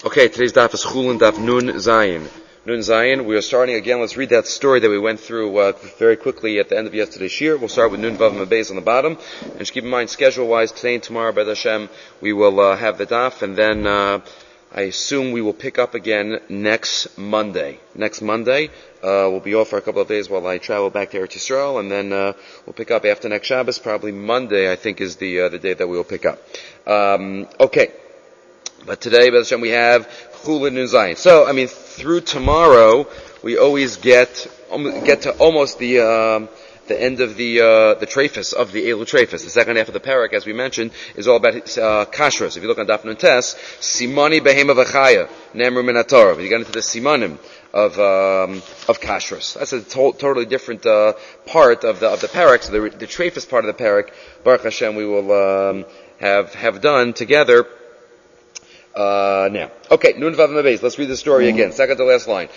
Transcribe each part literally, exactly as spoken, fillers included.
Okay, today's daf is Chulin daf Nun Zayin. Nun Zayin, we are starting again. Let's read that story that we went through uh, very quickly at the end of yesterday's shir. We'll start with Nun Vav Mabez on the bottom. And just keep in mind, schedule-wise, today and tomorrow, B'ez Hashem, we will uh, have the daf, and then uh, I assume we will pick up again next Monday. Next Monday, uh, we'll be off for a couple of days while I travel back to Eretz Yisrael, and then uh, we'll pick up after next Shabbos. Probably Monday, I think, is the uh, the day that we will pick up. Um, okay. But today, B'ez Hashem, we have Chulin Nun Zayin. So, I mean, through tomorrow, we always get um, get to almost the uh, the end of the uh, the treifus of the Elu treifus. The second half of the parak, as we mentioned, is all about uh, kashrus. If you look on Daf Nun Tes, Simani Behema V'chaya Nemru Min HaTorah. You get into the simanim of um, of kashrus. That's a to- totally different uh, part of the of the parak. So the the treifus part of the parak, Baruch Hashem, we will um, have have done together. Uh, now, okay, Nun Vav Mabez. Let's read the story again. Second to last line.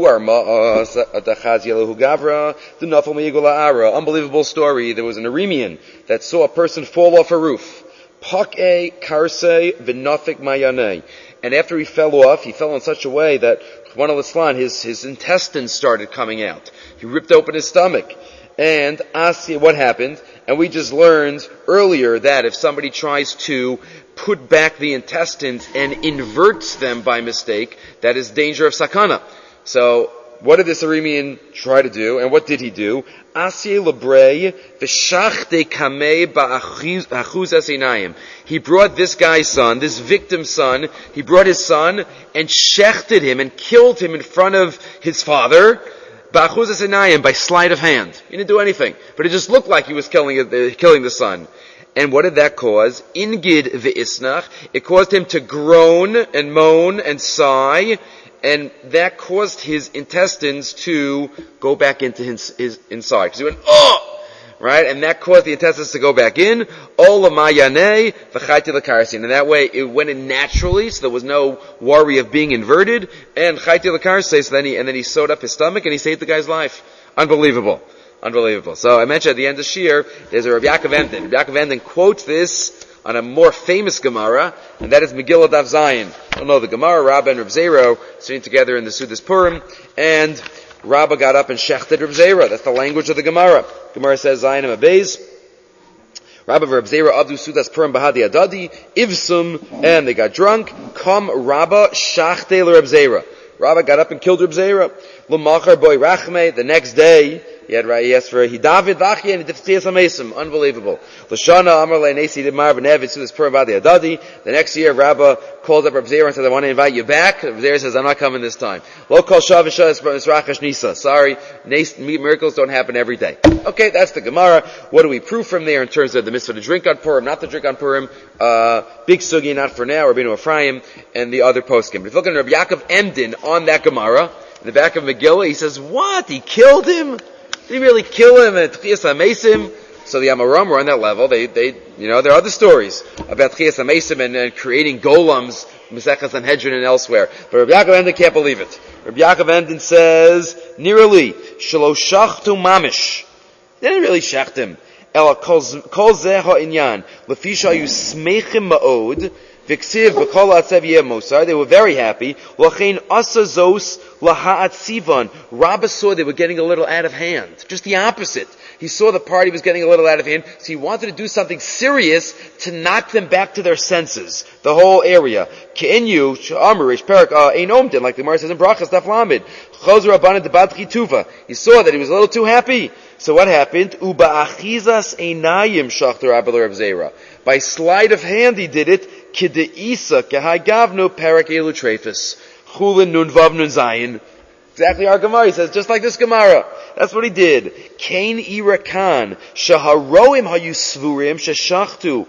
Unbelievable story. There was an Aramean that saw a person fall off a roof. Pak'e karse v'nafik mayane. And after he fell off, he fell in such a way that one of the his his intestines started coming out. He ripped open his stomach. And Asya, what happened? And we just learned earlier that if somebody tries to put back the intestines and inverts them by mistake, that is danger of sakana. So, what did this Aramean try to do? And what did he do? Asya lebrei v'shachte kamei ba'achuz asinayim. He brought this guy's son, this victim's son, he brought his son and shechted him and killed him in front of his father, by sleight of hand. He didn't do anything, but it just looked like he was killing it, killing the son. And what did that cause? Ingid ve'isnach. It caused him to groan and moan and sigh, and that caused his intestines to go back into his, his inside. Because he went, oh! Right? And that caused the intestines to go back in. Olamayane v'chayti l'karsin. And that way it went in naturally, so there was no worry of being inverted. And chayti l'karsin, so then he, and then he sewed up his stomach and he saved the guy's life. Unbelievable. Unbelievable. So I mentioned at the end of Shir, there's a Rabbi Yaakov Emden. Rabbi Yaakov Emden quotes this on a more famous Gemara, and that is Megillah Daf Zayin. I don't know, the Gemara, Rabba and Reb Zero sitting together in the Sudas Purim, and Rabba got up and shechted Reb Zera. That's the language of the Gemara. Gemara says, Zayin and Abez. Rabba Reb Zera Avdu Sudas Purim Bahadi Adadi, Ivsum, and they got drunk. Come Rabba shachte le Reb Zera. Rabba got up and killed Reb Zera. L'machar boy Rachme, the next day, he had he asked for he David Vachi and Tiftias Amesim. Unbelievable. Lashana Amar Le Nesi Dimar V'Nevid Sudas Purim Bahadi Adadi. The next year, Rabba calls up Reb Zera and says, I want to invite you back. Reb Zera says, I'm not coming this time. Lo kol shavisha esrachash nisa. Sorry, miracles don't happen every day. Okay, that's the Gemara. What do we prove from there in terms of the mitzvah to drink on Purim, not to drink on Purim? Uh, big sugi, not for now, Rabbeinu Ephraim, and the other poskim. But if you look at Rabbi Yaakov Emden on that Gemara, in the back of Megillah, he says, what? He killed him? Did he really kill him at Tchias HaMesim? So the Amoram were on that level. They, they, you know, there are other stories about Tchias HaMesim and, and creating golems, Mesechas Sanhedrin and elsewhere. But Rabbi Yaakov Emden can't believe it. Rabbi Yaakov Emden says, Nirali, Shelo Shachtu Mamish. They didn't really shecht him. Ela kol zeh ha'inyan, lefisha yu smeichim ma'od, v'ksiv b'kol ha'atzev yeh mosar. They were very happy. L'chein asazos laha'at sivan. Rabba saw they were getting a little out of hand. Just the opposite. He saw the party was getting a little out of hand, so he wanted to do something serious to knock them back to their senses. The whole area. Ke'enyu, Amarish, Perak, Ein Omdin, like the Gemara says in Brachas, Daf Lamed. Chozra Abanad Debad Chituva. He saw that he was a little too happy. So what happened? Uba achizas einayim shachtar Rabba Reb Zera. By sleight of hand he did it. Kideisa kehai gavnu Perak Elu Treifus. Chulin Nun Vav Nun Zayin. Exactly our Gemara. He says, just like this Gemara. That's what he did. Kain irakan shaharoim hayusvurim sheshachtu.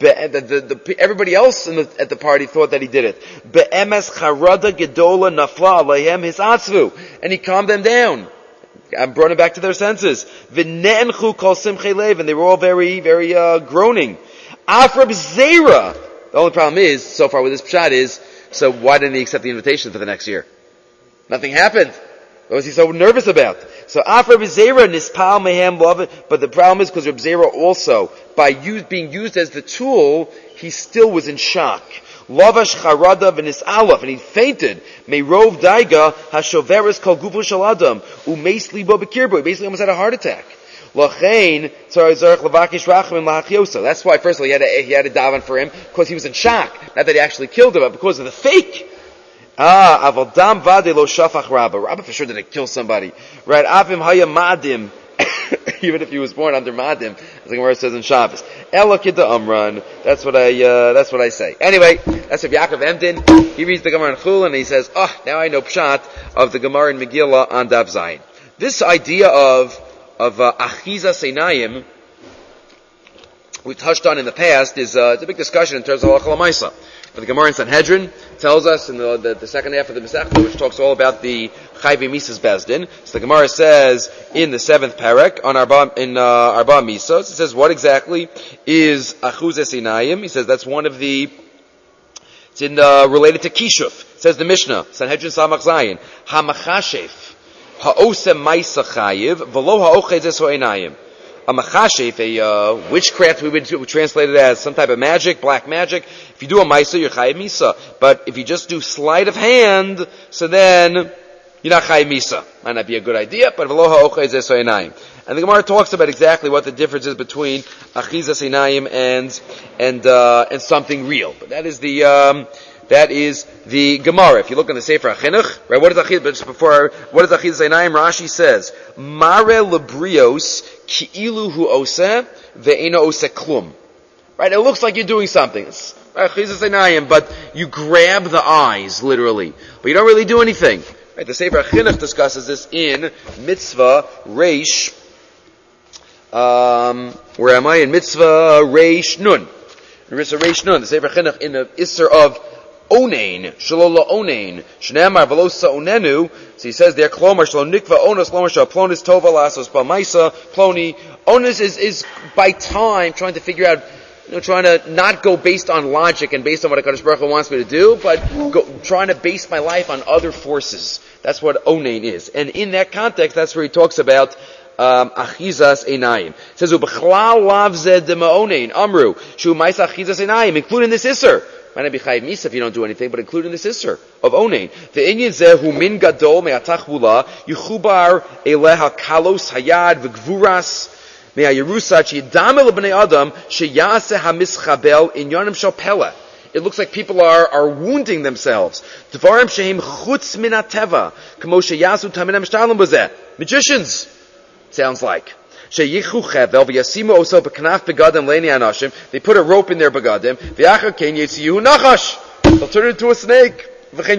Everybody else in the, at the party thought that he did it. Be'emes charada gedola nafla aleihem his atzvu, and he calmed them down and brought them back to their senses. V'ne'enchu kol simchei lev, and they were all very, very uh, groaning. Afrab zera. The only problem is, so far with this pshat is, so why didn't he accept the invitation for the next year? Nothing happened. What was he so nervous about? So Afra B'Zera Nispal Mehem Love, but the problem is because Reb Zera also, by use, being used as the tool, he still was in shock. Lavash charada v'nis alaf, and he fainted. Meirov daiga hashoveres kol gufu shel adam umeis libo bekirbo. He basically almost had a heart attack. Lachain tzarei zarech levakish rachamim lahachyosa. That's why, firstly, he had a, he had a daven for him because he was in shock. Not that he actually killed him, but because of the fake. Ah, aval dam vade lo shafach rabba. Rabba for sure didn't kill somebody, right? Avim haya madim. Even if he was born under Madim, as the Gemara says in Shabbos. Ela kidda Amran. That's what I, uh, that's what I say. Anyway, that's Rav Yaakov Emden. He reads the Gemara in Chul and he says, oh, now I know Pshat of the Gemara in Megillah on Daf Zayin. This idea of, of, uh, Achiza Seinayim, we touched on in the past, is, uh, it's a big discussion in terms of Halacha L'Maisa. But the Gemara in Sanhedrin tells us in the, the, the second half of the Masechta, which talks all about the Chayvei Misas Bezdin. So the Gemara says in the seventh parak on Arba in uh, Arba Misas, it says what exactly is Achuz Esinayim? He says that's one of the. It's in uh, related to Kishuf. It says the Mishnah Sanhedrin Samach Zayin Hamachashef Haosem Maisa Chayiv V'lo Haochez Esoinayim. A machashef, a uh, witchcraft, we would, we would translate it as some type of magic, black magic. If you do a maisa, you're chayiv misa. But if you just do sleight of hand, so then you're not chayiv misa. Might not be a good idea, but v'lo ha'ochei zeh so'enayim. And the Gemara talks about exactly what the difference is between achizas einayim and and uh, and something real. But that is the um, that is the Gemara. If you look in the Sefer HaChinuch, right? What is achizas? But just before, what is achizas einayim? Rashi says, "Mare lebrios ki'ilu hu oseh ve'eno oseh klum." Right? It looks like you're doing something. It's achizas einayim, but you grab the eyes literally, but you don't really do anything. Right? The Sefer HaChinuch discusses this in Mitzvah Reish. Um, where am I? In Mitzvah Reish Nun. In Mitzvah Reish Nun, the Sefer Chinuch in the Isser of Onain, Shalola Onain, Shnamar Velosa Onenu. So he says there, Klomar Shalom Nikva Onas Klomar Shal Plonis Tova Lasos Bamaisa Ploni. Onus is is by time trying to figure out, you know, trying to not go based on logic and based on what HaKadosh Baruch Hu wants me to do, but go, trying to base my life on other forces. That's what Onain is. And in that context, that's where he talks about Um, achizas einayim. It says, "Ubechlal lav zed dema'onein amru shu ma'is achizas einayim," including this isser. Might not be chayiv misa if you don't do anything, but including this isser of onein. The inyan zeh hu min gadol me'atachvula yuchubar eleha kalos hayad v'gvuras me'ayirusach yidam el bnei adam sheyaseh hamischabel inyanim shel pela. It looks like people are, are wounding themselves. Dvarim shehem chutz min ateva kamo sheyasu taminam shtalim b'zeh. Magicians. Sounds like. They put a rope in their begadim. They'll turn it into a snake.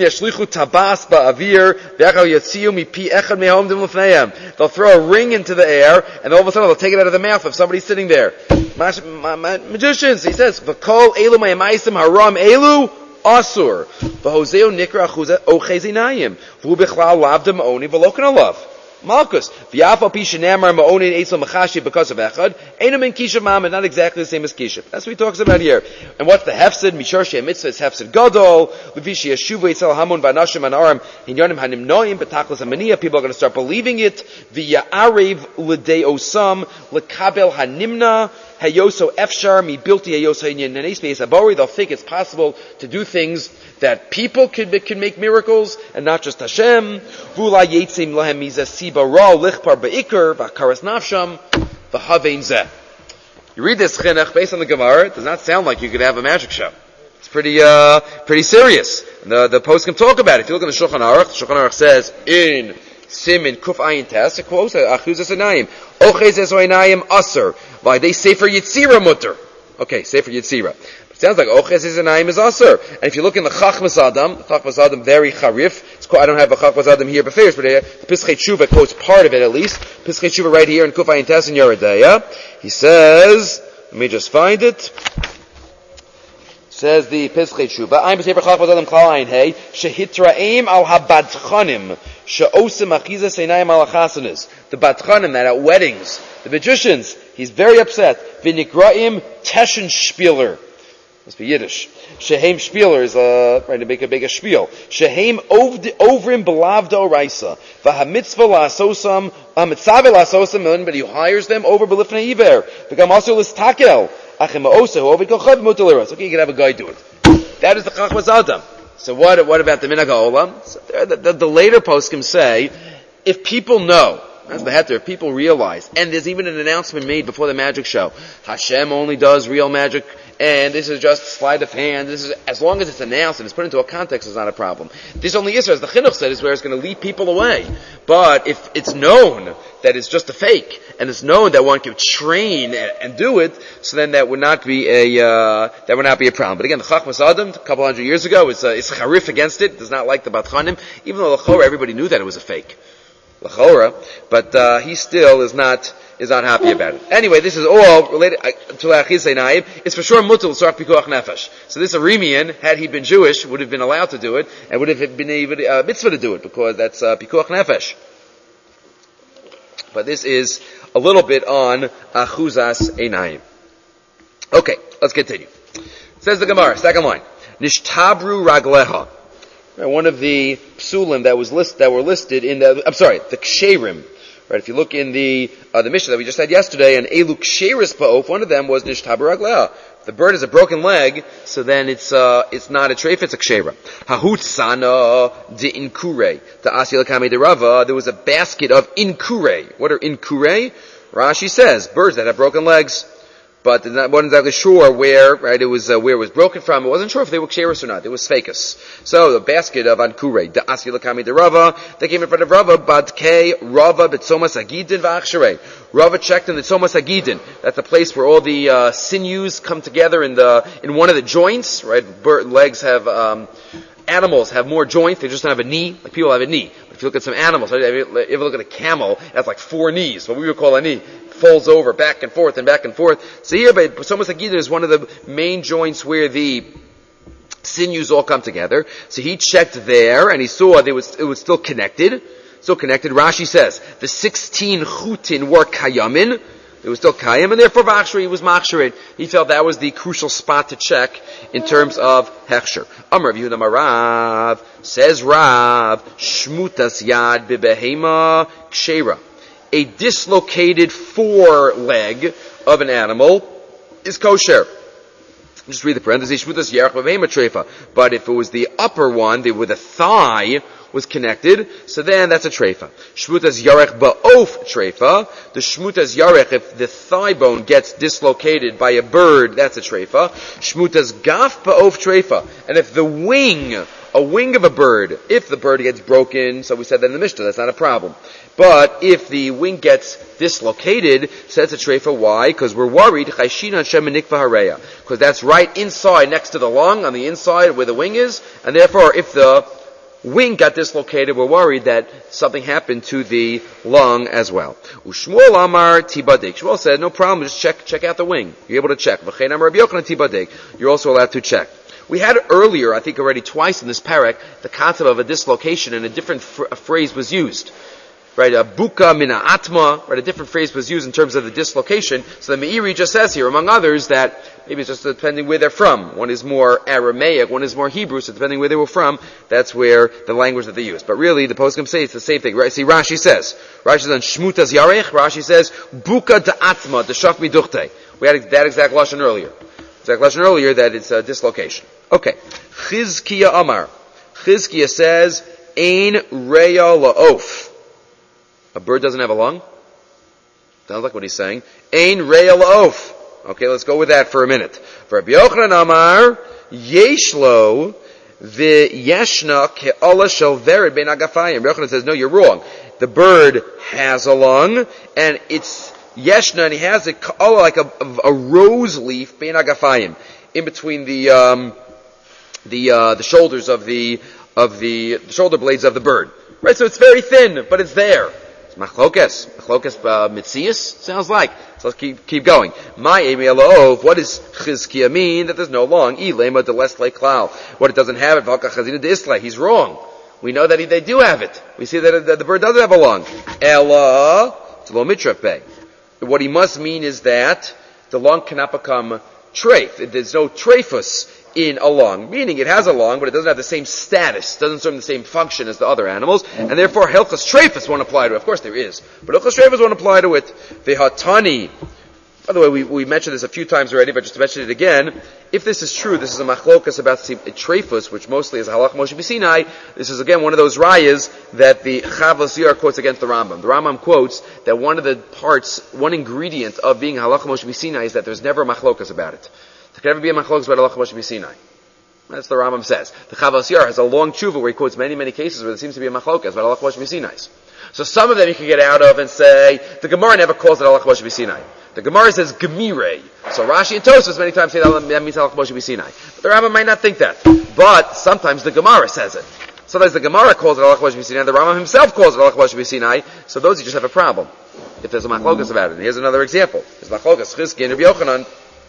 They'll throw a ring into the air, and all of a sudden they'll take it out of the mouth of somebody sitting there. Magicians, he says, V'kol elu ma'amaisim haram elu asur. V'hoseo nikra ochezinayim. V'hu bichlal lav dema'oni v'lokan alav. Malchus. V'yafal pishanamar ma'onin etzal machashi because of echad. Einam in kishav ma'amad, not exactly the same as kishav. That's what he talks about here. And what's the hefsid? Mishar she'ah mitzvah is hefsid gadol. L'vishi yeshuva etzal hamun v'anashim anarim hinyanim hanim noim b'tachlis hamaniya. People are going to start believing it. V'ya'arev l'dei osam l'kabel hanimna. Hayoso efshar mi bilti hayoso hinyanenes ve'esabori. They'll think it's possible to do things that people can, can make miracles, and not just Hashem. V'ula yetzim lahem mizah siba ra lichpar be'ikr v'akaras nafsham v'havein zeh. You read this chinuch based on the Gemara, it does not sound like you could have a magic show. It's pretty, uh, pretty serious. The, the post can talk about it. If you look in the Shulchan Aruch, the Shulchan Aruch says, in Simin Kuf Ayin Tes, it quotes, Achuzas Einayim, Oches Ezo Einayim Aser, why they say for Yitzira Mutter. Okay, say for Yitzira. It sounds like Oches Einayim is Aser. And if you look in the Chachmas Adam, the Chachmas Adam very charif. It's quite, I don't have a Chachmas Adam here, but figures, but uh, the Pischei Tshuva quotes part of it at least. Pischei Tshuva right here in Kuf Ayin Tes in Yeridaya. He says, let me just find it. Says the Pischei Tshuva, I'm B'Sefer Chachmas Adam Klal Ayin Hey, Shehitraim al habadchanim, she'osim achizas einayim al achasanis. The badchanim that at weddings, the magicians, he's very upset. V'nikraim teshen spieler. Must be Yiddish. Shehem spieler is uh, trying to make a big a spiel. Shehem ovrim belavda oraisa. V'hamitzvah la'asosam, v'hamitzaveh la'asosam, but he hires them over belifnei iver. V'gam also listakel. Okay, you can have a guy do it. That is the Chachmas Adam. So what, what about the Minhag HaOlam? So the, the, the later poskim say, if people know, as the heter, if people realize, and there's even an announcement made before the magic show, Hashem only does real magic, and this is just sleight of hand, this is, as long as it's announced and it's put into a context, it's not a problem. This only is, as the Chinuch said, is where it's going to lead people away. But if it's known that it's just a fake, and it's known that one can train and, and do it, so then that would not be a, uh, that would not be a problem. But again, the Chachmas Adam, a couple hundred years ago, is, uh, is charif against it, does not like the Bat Chanim, even though L'chora, everybody knew that it was a fake. L'chora, but uh, he still is not is not happy about it. Anyway, this is all related to L'achis Einayim. It's for sure mutal tzarach pikuach nefesh. So this Aramean, had he been Jewish, would have been allowed to do it, and would have been a uh, mitzvah to do it, because that's uh, pikuach nefesh. But this is a little bit on achuzas einayim. Okay, let's continue. Says the Gemara, second line. Nishtabru ragleha. One of the psulim that was list that were listed in the, I'm sorry, the ksherim. Right, if you look in the uh, the Mishnah that we just had yesterday, and elu ksheris pa'of, one of them was nishtabru ragleha. If the bird has a broken leg, so then it's uh, it's not a treif, it's a kshera. Hahut sana de inkure. The asya lakame de Rava, there was a basket of inkure. What are inkure? Rashi says, birds that have broken legs. But not, wasn't exactly sure where, right, it was, uh, where it was broken from. It wasn't sure if they were ksheris or not. It was fakis. So, the basket of Ankure, the Asya Lakami de Rava, they came in front of Rava, Badkei, Rava, Betzomas Agidin, V'achsharei. Rava checked in the Tzomas Agidin. That's the place where all the, uh, sinews come together in the, in one of the joints, right? Bird legs have, um, animals have more joints. They just don't have a knee. Like people have a knee. But if you look at some animals, right, if you look at a camel, it has like four knees. What we would call a knee. Folds over back and forth and back and forth. So here, but Tzomas Agidin is one of the main joints where the sinews all come together. So he checked there and he saw that it was, it was still connected. Still connected. Rashi says the sixteen chutin were kayamin. It was still kayam, and therefore Vachshri was machshirid. He felt that was the crucial spot to check in terms of hechsher. Amar Yehuda Marav says Rav shmutas yad bebehema kshera. A dislocated foreleg of an animal is kosher. Just read the parentheses. Shmutas yarech b'vehema treifa. But if it was the upper one, the, where the thigh was connected, so then that's a treifa. Shmutas yarech ba'of treifa. The shmutas yarech, if the thigh bone gets dislocated by a bird, that's a treifa. Shmutas gaf ba'of treifa. And if the wing, a wing of a bird, if the bird gets broken, so we said that in the Mishnah, that's not a problem. But if the wing gets dislocated, so that's a treifa. Why? Because we're worried, because that's right inside, next to the lung, on the inside where the wing is, and therefore if the wing got dislocated, we're worried that something happened to the lung as well. Ushmuel Amar Tibadik. Shmuel said, no problem, just check check out the wing. You're able to check. V'chein Amar Rabbi Yochanan Tibadik. You're also allowed to check. We had earlier, I think already twice in this parak, the concept of a dislocation, and a different fr- a phrase was used. Right, a buka mina atma, right, a different phrase was used in terms of the dislocation. So the Meiri just says here, among others, that maybe it's just depending where they're from. One is more Aramaic, one is more Hebrew, so depending where they were from, that's where the language that they use. But really, the poskim say it's the same thing. Right? See, Rashi says, Rashi says on Shmutas Yarech, Rashi says, buka de atma, de shaf miduchte. We had that exact lashon earlier. Exact lashon earlier that it's a dislocation. Okay. Chizkiya Amar. Chizkiya says, Ein reya la'of. A bird doesn't have a lung? Sounds like what he's saying. Ein reya la'of. Okay, let's go with that for a minute. For Rabbi Yochanan Amar, Yeshlo v'yeshna ke'ala shel vered bein agafayim. Rabbi Yochanan says, no, you're wrong. The bird has a lung, and it's yeshna, and he has it ke'ala like a, a rose leaf bein agafayim, in between the um, the uh, the shoulders of the of the, the shoulder blades of the bird. Right, so it's very thin, but it's there. Machlokes, machlokes uh, mitzias sounds like. So let's keep keep going. My emielov. What does chizkiya mean? That there's no long. Ilema de lesle klal. What it doesn't have it. V'alka chazina de isle. He's wrong. We know that he, they do have it. We see that, that the bird doesn't have a lung. Ella it's lo mitrape. What he must mean is that the lung cannot become treif. There's no treifus in a lung, meaning it has a lung, but it doesn't have the same status, doesn't serve the same function as the other animals, and therefore Hilchas Treifus won't apply to it. Of course there is, but Hilchas Treifus won't apply to it. Vehatani, By the way, we, we mentioned this a few times already, but just to mention it again, if this is true, this is a machlokas about treifus, which mostly is halach Moshe B'Sinai. This is again one of those rayas that the Chavos Yair quotes against the Rambam. The Rambam quotes that one of the parts, one ingredient of being halach Moshe B'Sinai is that there's never a machlokas about it. There can never be a machlokas about halach Moshe B'Sinai. That's what the Rambam says. The Chavos Yair has a long tshuva where he quotes many, many cases where there seems to be a machlokas about halach Moshe B'Sinai. So some of them you can get out of and say, the Gemara never calls it halach Moshe B'Sinai. The Gemara says Gemire. So Rashi and Tosfos many times say that, that means halach Moshe B'Sinai. But the Rambam might not think that. But sometimes the Gemara says it. Sometimes the Gemara calls it halach Moshe B'Sinai. The Rambam himself calls it halach Moshe B'Sinai. So those you just have a problem. If there's a machlokas about it. And here's another example. There's machlokas Chizki and Rabbi Yochanan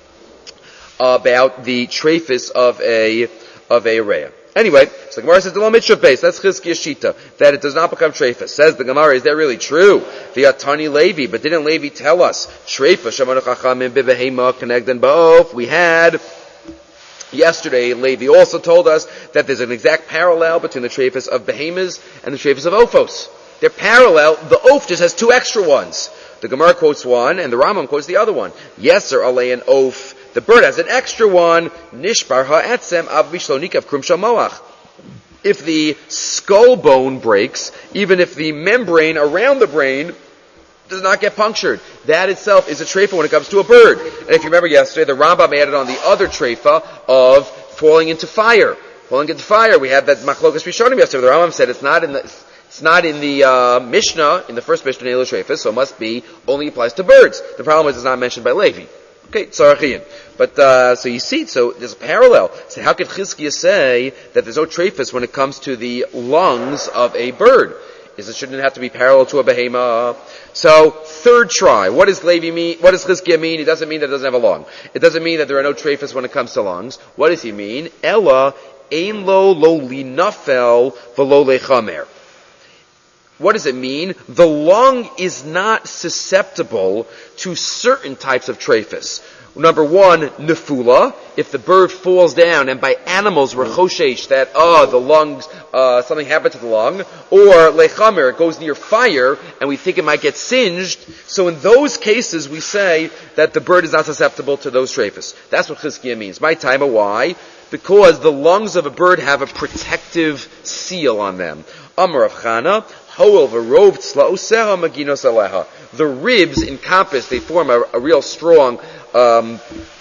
about the treifis of a of a reya. Anyway, so the Gemara says the lo mitzvah base. That's Chizkiya Shita, that it does not become treifus. Says the Gemara, is that really true? V'yatani Levi, but didn't Levi tell us treifus shamanu chachamim b'behema connected ba'of? We had yesterday. Levi also told us that there's an exact parallel between the treifus of behemas and the treifus of ophos. They're parallel. The oaf just has two extra ones. The Gemara quotes one, and the Rambam quotes the other one. Yes, sir, alei an oaf. The bird has an extra one. Nishbar ha'etzem av bishlonikav krum shamoach. If the skull bone breaks, even if the membrane around the brain does not get punctured, that itself is a treifa when it comes to a bird. And if you remember yesterday, the Rambam added on the other treifa of falling into fire. Falling into fire, we had that machlokas rishonim yesterday. The Rambam said it's not in the It's not in the uh, Mishnah, in the first Mishnah, Neilu Treifus, so it must be, only applies to birds. The problem is it's not mentioned by Levi. Okay, Tzarachian. But, uh, so you see, so there's a parallel. So how could Chizkiya say that there's no Treifus when it comes to the lungs of a bird? Is it, shouldn't it have to be parallel to a behema? So, third try. What does Levi mean? What does Chizkiya mean? It doesn't mean that it doesn't have a lung. It doesn't mean that there are no Treifus when it comes to lungs. What does he mean? Ella, ein lo lo li nafel v'lo lechamer. What does it mean? The lung is not susceptible to certain types of treifus. Number one, nefula. If the bird falls down, and by animals we're choshesh that, oh, the lungs, uh, something happened to the lung. Or lechamer, it goes near fire, and we think it might get singed. So in those cases, we say that the bird is not susceptible to those treifus. That's what Chizkiya means. My time, why? Because the lungs of a bird have a protective seal on them. Amar of Chana, the ribs encompass, they form a, a real strong um,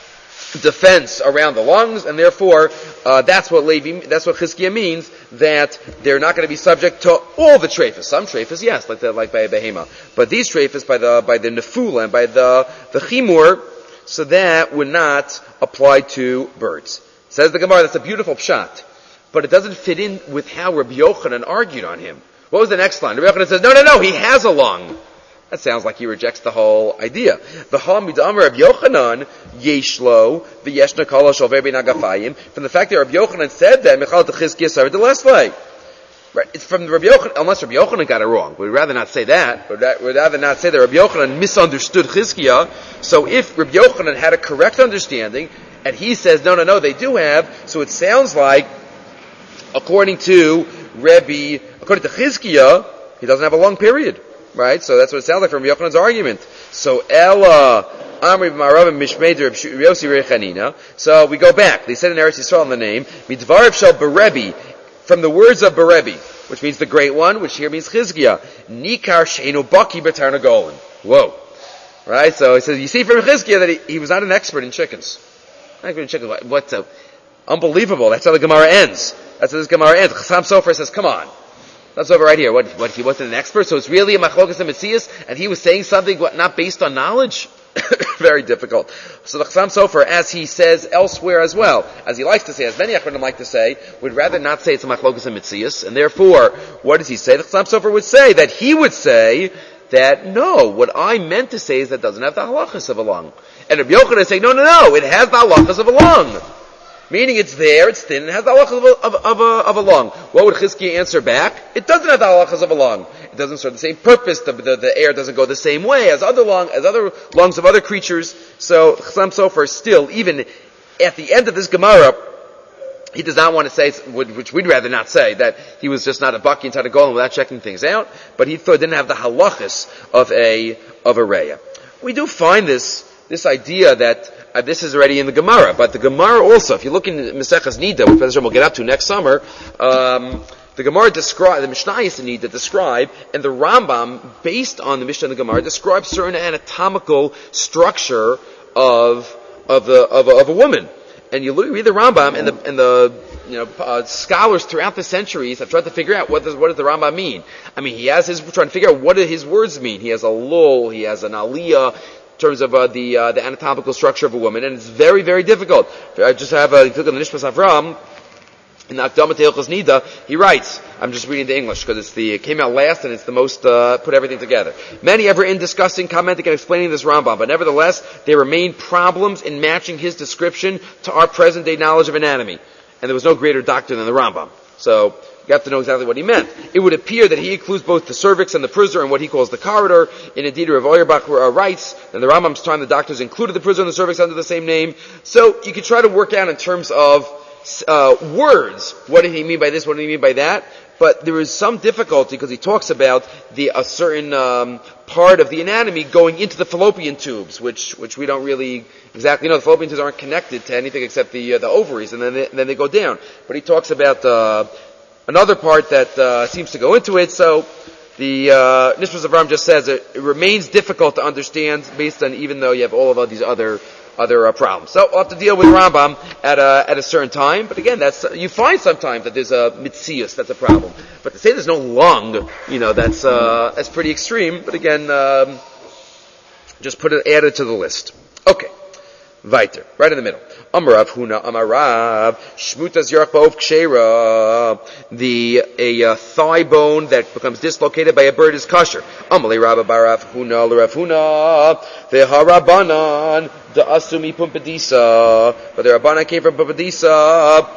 defense around the lungs, and therefore uh, that's what Levi, that's what Chizkiya means, that they're not going to be subject to all the treifas. Some treifas, yes, like the, like by a behema, but these treifas by the by the nefula and by the the chimur, so that would not apply to birds. Says the Gemara, that's a beautiful pshat, but it doesn't fit in with how Rabbi Yochanan argued on him. What was the next line? Rabbi Yochanan says, no, no, no, he has a lung. That sounds like he rejects the whole idea. The Hamid Amar Rabbi Yochanan, Yeshlo, V'yeshna kala shal verbi nagafayim. From the fact that Rabbi Yochanan said that, Michal Techizkiya Sarid the last way. Right, it's from Rabbi Yochanan, unless Rabbi Yochanan got it wrong. We'd rather not say that. We'd rather not say that Rabbi Yochanan misunderstood Chizkiya. So if Rabbi Yochanan had a correct understanding, and he says, no, no, no, they do have, so it sounds like, according to Rebbe, according to Chizkiya, he doesn't have a long period, right? So that's what it sounds like from Rabbi Yochanan's argument. So Ella, Amri Marav Mishmeder Yosi Rechanina. So we go back. They said in Eretz Yisrael in the name, Midvarav Shel Berebi, from the words of Berebi, which means the great one, which here means Chizkiya. Nikar Sheinu Baki B'Tarnagolin. Whoa. Right? So he says, you see from Chizkiya that he, he was not an expert in chickens. Not expert in chickens. What, what's so unbelievable? That's how the Gemara ends. That's how this Gemara ends. Chassam Sofer says, come on. That's over right here. What, what, he wasn't an expert, so it's really a machlokas and metzias, and he was saying something what, not based on knowledge? Very difficult. So the Chassam Sofer, as he says elsewhere as well, as he likes to say, as many Achronim like to say, would rather not say it's a machlokas and metzias, and therefore, what does he say? The Chassam Sofer would say that he would say that, no, what I meant to say is that it doesn't have the halachas of a lung. And Rabbi Yochanan is saying, no, no, no, it has the halachas of a lung. Meaning it's there, it's thin, and it has the halachas of a, of, of, a, of a lung. What would Chizkiya answer back? It doesn't have the halachas of a lung. It doesn't serve the same purpose. The, the, the air doesn't go the same way as other lung, as other lungs of other creatures. So Chassam Sofer still, even at the end of this Gemara, he does not want to say, which we'd rather not say, that he was just not a baki inside a golem without checking things out, but he thought it didn't have the halachas of a of a reya. We do find this this idea that uh, this is already in the Gemara, but the Gemara also, if you look in Maseches Nida, which we'll get up to next summer, um, the Gemara describe, the Mishnayos in Nida describe, and the Rambam, based on the Mishnah and the Gemara, describes certain anatomical structure of of the of a, of a woman. And you look, read the Rambam, and the and the you know uh, scholars throughout the centuries have tried to figure out what does what does the Rambam mean. I mean, he has his trying to figure out what do his words mean. He has a lul, he has an aliyah in terms of uh, the uh, the anatomical structure of a woman, and it's very very difficult. I just have a, if you look at the Nishmas Avram in the Akdamat Hilchos Nida, he writes, I'm just reading the English because it's the it came out last and it's the most uh, put everything together. Many ever in discussing, commenting, and explaining this Rambam, but nevertheless there remain problems in matching his description to our present day knowledge of anatomy. And there was no greater doctor than the Rambam. So you have to know exactly what he meant. It would appear that he includes both the cervix and the prisor in what he calls the corridor. And indeed, Rav Auerbach uh, writes, in the Rambam's time, the doctors included the prisor and the cervix under the same name. So you could try to work out in terms of uh, words, what did he mean by this, what did he mean by that? But there is some difficulty because he talks about the a certain um, part of the anatomy going into the fallopian tubes, which which we don't really exactly know. The fallopian tubes aren't connected to anything except the uh, the ovaries, and then they, and then they go down. But he talks about uh, another part that uh, seems to go into it. So the uh, Nishmas Avram just says it, it remains difficult to understand based on even though you have all of these other. Other uh, problems. So we'll have to deal with Rambam at a, at a certain time. But again, that's, you find sometimes that there's a mitzius, that's a problem. But to say there's no lung, you know, that's, uh, that's pretty extreme. But again, um, just put it, add it to the list. Okay. Weiter. Right in the middle. Amarav Huna Amarav Shmutas Yarach Ba'ov Kshera. The a uh, thigh bone that becomes dislocated by a bird is kosher. Amalei Rabba Barav Huna L'Rav Huna V'Harabanan Da'asumi Pumpadisa. But the Rabbanan came from Pumpadisa.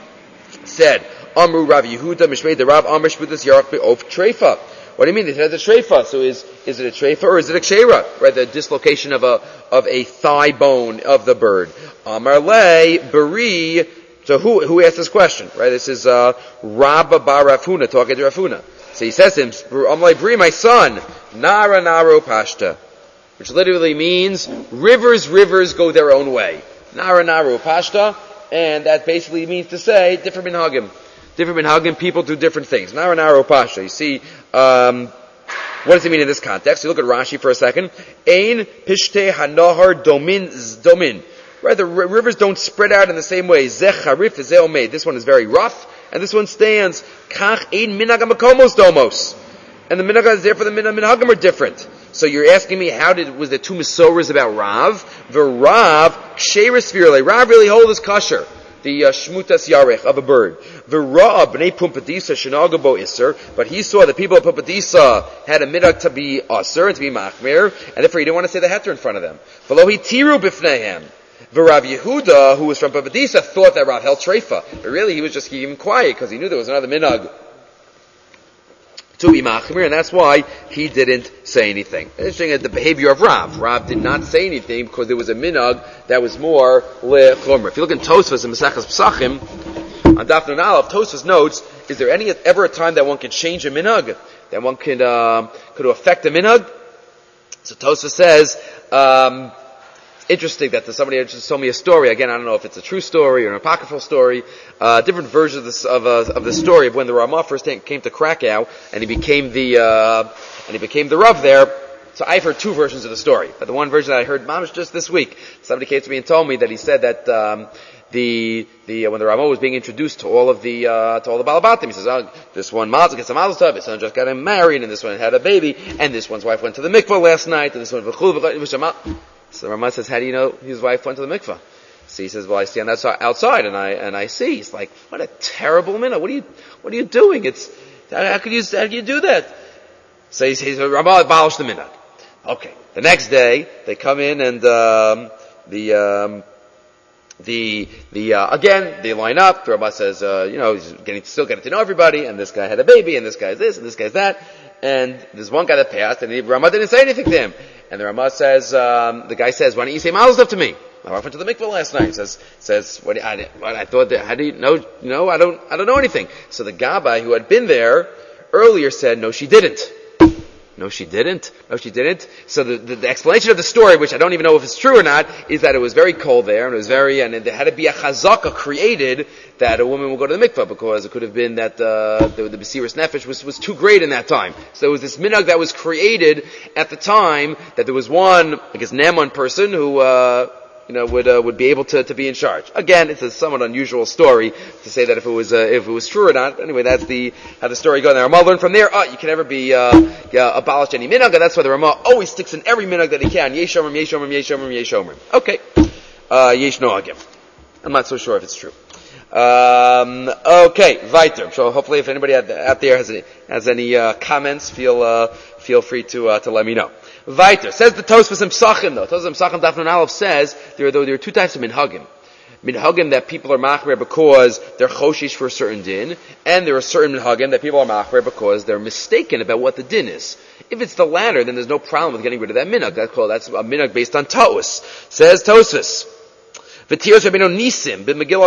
Said Amru Rav Yehuda Mishmei the Rav Amar Shmutas Yarach Ba'ov Treifa. What do you mean? It has a treifa. So is is it a treifa or is it a kshera? Right, the dislocation of a of a thigh bone of the bird. Amar le bari. So who who asked this question? Right, this is uh, Rabba bar Rafuna talking to Rafuna. So he says to him, Amar le bari, my son, nara naro pashta, which literally means rivers rivers go their own way. Nara naro pashta, and that basically means to say different minhagim. Different minhagim, people do different things. Nara naro pasha. You see, um, what does it mean in this context? You look at Rashi for a second. Ein pishte hanahar domin domin. Right, the r- rivers don't spread out in the same way. Zeh harif zeh omed. This one is very rough, and this one stands. Kach ein minhagam makomos domos. And the minhagam is there for the min- minhagim are different. So you're asking me, how did was there two misoras about Rav? The Rav ksheris virle. Rav really hold his kosher. The uh, shmutas yarech of a bird. V'ra'a b'nei Pumpadisa shenagabo iser, but he saw the people of Pumpadisa had a midah to be aser and to be machmir, and therefore he didn't want to say the heter in front of them. V'lo hitiru b'fneihem. V'Rav Yehuda, who was from Pumpadisa, thought that Rav held treifa, but really he was just keeping quiet because he knew there was another minhag to be machmir, and that's why he didn't say anything. Interesting at the behavior of Rav. Rav did not say anything because there was a minhag that was more lechomer. If you look in Tosfos in Maseches Pesachim, on Daf Nun Aleph, Tosfos notes, is there any ever a time that one can change a minhag? That one can, um, could affect a minhag? So Tosfos says, um, interesting that somebody just told me a story. Again, I don't know if it's a true story or an apocryphal story. Uh, different versions of this, of, uh, of the story of when the Ramah first came to Krakow and he became the uh, and he became the Rav there. So I've heard two versions of the story, but the one version that I heard, mamish, just this week, somebody came to me and told me that he said that um, the the uh, when the Ramah was being introduced to all of the uh, to all the Balabatim, he says, "Oh, this one mazel gets a mazel tov, his son just got him married, and this one had a baby, and this one's wife went to the mikvah last night, and this one v'chul v'chul." So the Ramah says, how do you know his wife went to the mikvah? So he says, well, I stand outside and I, and I see. He's like, what a terrible minute. What are you, what are you doing? It's, how, how could you, how could you do that? So he says, Ramah abolished the minhag. Okay. The next day, they come in and, um, the, um, the, the, uh, again, they line up. The Ramah says, uh, you know, he's getting, still getting to know everybody, and this guy had a baby, and this guy's this, and this guy's that. And there's one guy that passed, and the Ramah didn't say anything to him. And the Ramah says, um, the guy says, why don't you say mazel tov to me? My wife went to the mikvah last night. Says, says, what, I, what, I thought that, how do you know, no, I don't, I don't know anything. So the Gabbai who had been there earlier said, no, she didn't. No, she didn't. No, she didn't. So the, the, the explanation of the story, which I don't even know if it's true or not, is that it was very cold there, and it was very, and there had to be a chazaka created that a woman would go to the mikvah, because it could have been that uh, the, the Besiras Nefesh was, was too great in that time. So there was this minhag that was created at the time, that there was one, I guess, Naaman person who, uh, you know, would uh, would be able to, to be in charge. Again, it's a somewhat unusual story to say that if it was uh, if it was true or not. But anyway, that's the how the story goes. Now, Ramah learned from there. Oh, you can never be uh, yeah, abolished any minhag. That's why the Ramah always sticks in every minhag that he can. Yesh omrim, yesh omrim, yesh omrim, yesh omrim. Okay, uh, yesh noagim. I'm not so sure if it's true. Um, okay, weiter. So hopefully, if anybody out there has any has any uh, comments, feel uh, feel free to uh, to let me know. Weiter. Says the Tosfos in Psachim, though. Tosfos in Psachim Daf Nun Aleph says there are, though, there are two types of minhagim. Minhagim that people are machmer because they're choshish for a certain din, and there are certain minhagim that people are machmer because they're mistaken about what the din is. If it's the latter, then there's no problem with getting rid of that minhag. That's called, that's a minhag based on ta'us. Says Tosfos. V'tios Rabbeinu Nisim b'Megillah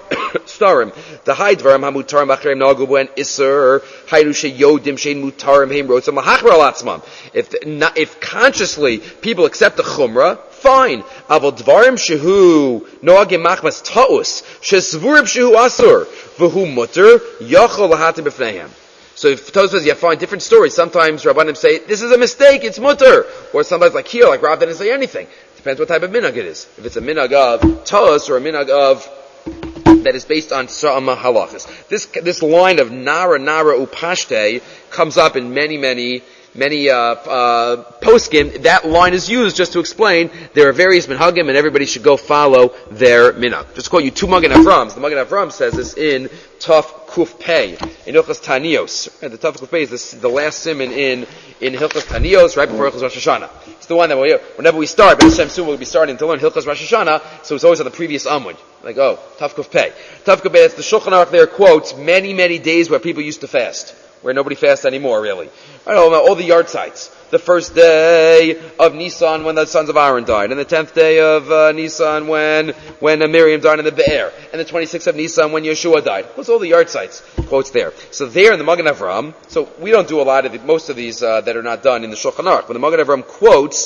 Starim the Haidvarim Hamutarim Achreim Nagubu and Isser Hayru Sheyodim Shein Mutarim Heim Rotzam Lahachmer Alatzmam. If if consciously people accept the Chumrah, fine. Aval Dvarim Shehu Noagim Machmas Ta'us Shesvurim Shehu Asur V'hu Mutter Yachol Lahatim B'Fneihem. So if Tosfos, you find different stories. Sometimes Rabbanim say, this is a mistake, it's mutter. Or sometimes like here, like Rav didn't say anything. Depends what type of minhag it is. If it's a minhag of ta'us or a minhag of that is based on Sa'ama halachas. This this line of Nara Nara Upashte comes up in many, many, many uh, uh, poskim. That line is used just to explain there are various minhagim and everybody should go follow their minhag. Just quote you two Magen Avrams. The Magen Avram says this in Taf Kuf Pei in Hilchos Tanios. And the Taf Kuf Pei is this, the last simon in in Hilchos Tanios right before Hilchos Rosh Hashanah. It's the one that we, whenever we start, but Hashem soon we'll be starting to learn Hilchos Rosh Hashanah, so it's always on the previous Amud. Like, oh, Taf Kuf Pei. Taf Kuf Pei, that's the Shulchan Aruch there quotes many, many days where people used to fast, where nobody fasts anymore, really. I don't know, all the yard sites. The first day of Nisan when the sons of Aaron died, and the tenth day of uh, Nisan when when uh, Miriam died in the Be'er, and the twenty-sixth of Nisan when Yeshua died. What's all the yard sites? Quotes there. So there in the Magen Avram, so we don't do a lot of the, most of these uh, that are not done in the Shulchan Aruch, but the Magen Avram quotes